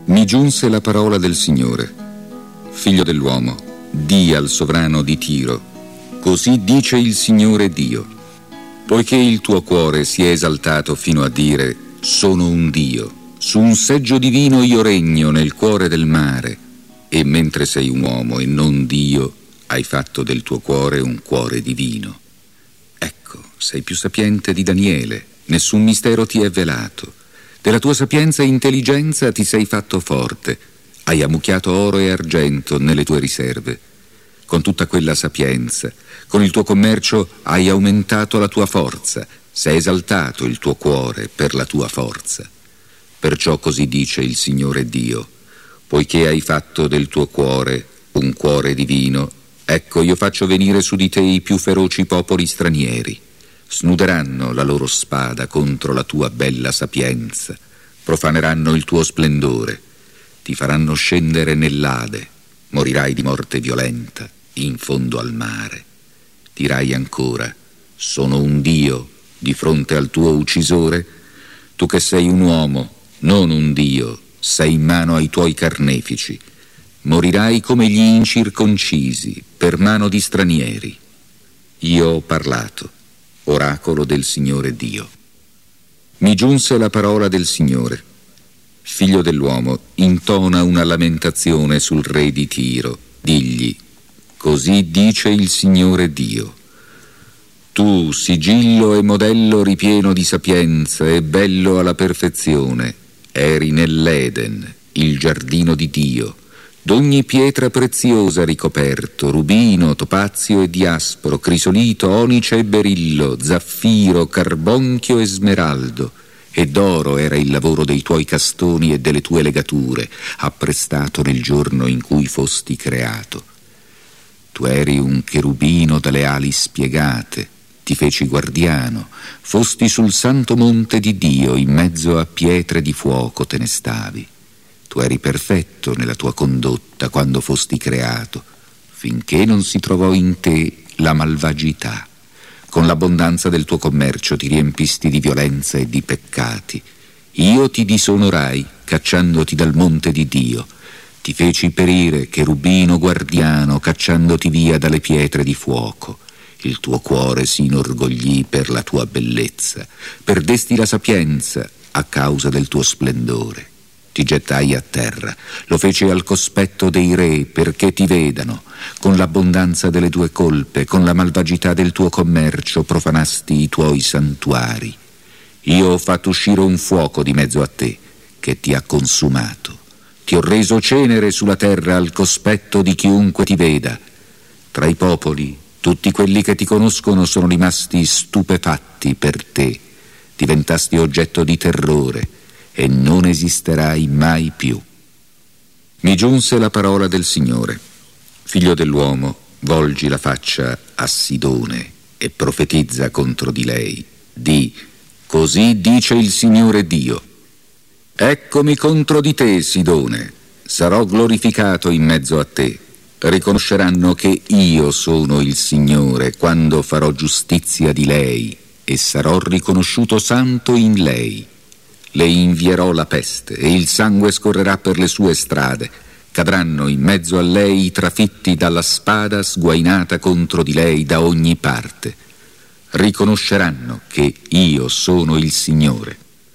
Mi giunse la parola del Signore: figlio dell'uomo, di al sovrano di Tiro, così dice il Signore Dio: poiché il tuo cuore si è esaltato fino a dire sono un Dio, su un seggio divino io regno nel cuore del mare, e mentre sei un uomo e non Dio, hai fatto del tuo cuore un cuore divino. Ecco, sei più sapiente di Daniele, nessun mistero ti è velato. Della tua sapienza e intelligenza ti sei fatto forte, hai ammucchiato oro e argento nelle tue riserve. Con tutta quella sapienza, con il tuo commercio hai aumentato la tua forza, sei esaltato il tuo cuore per la tua forza. Perciò così dice il Signore Dio: poiché hai fatto del tuo cuore un cuore divino, ecco io faccio venire su di te i più feroci popoli stranieri. Snuderanno la loro spada contro la tua bella sapienza, profaneranno il tuo splendore, ti faranno scendere nell'Ade, morirai di morte violenta in fondo al mare. Dirai ancora: sono un Dio di fronte al tuo uccisore? Tu che sei un uomo, non un Dio, sei in mano ai tuoi carnefici. Morirai come gli incirconcisi per mano di stranieri. Io ho parlato, oracolo del Signore Dio. Mi giunse la parola del Signore: figlio dell'uomo, intona una lamentazione sul re di Tiro, digli: così dice il Signore Dio: tu, sigillo e modello ripieno di sapienza e bello alla perfezione, eri nell'Eden, il giardino di Dio, d'ogni pietra preziosa ricoperto, rubino, topazio e diasporo, crisolito, onice e berillo, zaffiro, carbonchio e smeraldo, e d'oro era il lavoro dei tuoi castoni e delle tue legature, apprestato nel giorno in cui fosti creato. Tu eri un cherubino dalle ali spiegate, ti feci guardiano, fosti sul santo monte di Dio, in mezzo a pietre di fuoco te ne stavi. Tu eri perfetto nella tua condotta quando fosti creato, finché non si trovò in te la malvagità. Con l'abbondanza del tuo commercio ti riempisti di violenza e di peccati. Io ti disonorai, cacciandoti dal monte di Dio. Ti feci perire, cherubino guardiano, cacciandoti via dalle pietre di fuoco. Il tuo cuore si inorgoglì per la tua bellezza, perdesti la sapienza a causa del tuo splendore. Ti gettai a terra, lo feci al cospetto dei re perché ti vedano. Con l'abbondanza delle tue colpe, con la malvagità del tuo commercio profanasti i tuoi santuari. Io ho fatto uscire un fuoco di mezzo a te che ti ha consumato. Ti ho reso cenere sulla terra al cospetto di chiunque ti veda. Tra i popoli, tutti quelli che ti conoscono sono rimasti stupefatti per te. Diventasti oggetto di terrore e non esisterai mai più. Mi giunse la parola del Signore: figlio dell'uomo, volgi la faccia a Sidone e profetizza contro di lei. Di: così dice il Signore Dio: eccomi contro di te, Sidone, sarò glorificato in mezzo a te. Riconosceranno che io sono il Signore quando farò giustizia di lei e sarò riconosciuto santo in lei. Le invierò la peste e il sangue scorrerà per le sue strade. Cadranno in mezzo a lei i trafitti dalla spada sguainata contro di lei da ogni parte. Riconosceranno che io sono il Signore.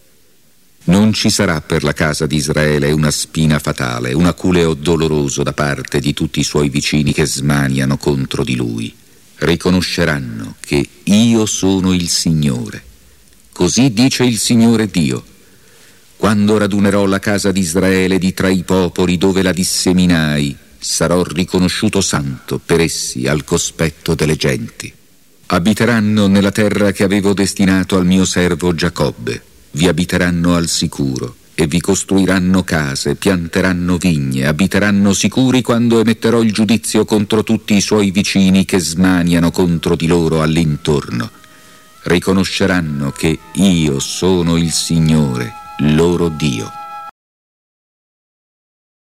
Non ci sarà per la casa di Israele una spina fatale, un aculeo doloroso da parte di tutti i suoi vicini che smaniano contro di lui. Riconosceranno che io sono il Signore. Così dice il Signore Dio: quando radunerò la casa di Israele di tra i popoli dove la disseminai, sarò riconosciuto santo per essi al cospetto delle genti. Abiteranno nella terra che avevo destinato al mio servo Giacobbe. Vi abiteranno al sicuro e vi costruiranno case, pianteranno vigne, abiteranno sicuri quando emetterò il giudizio contro tutti i suoi vicini che smaniano contro di loro all'intorno. Riconosceranno che io sono il Signore, loro Dio.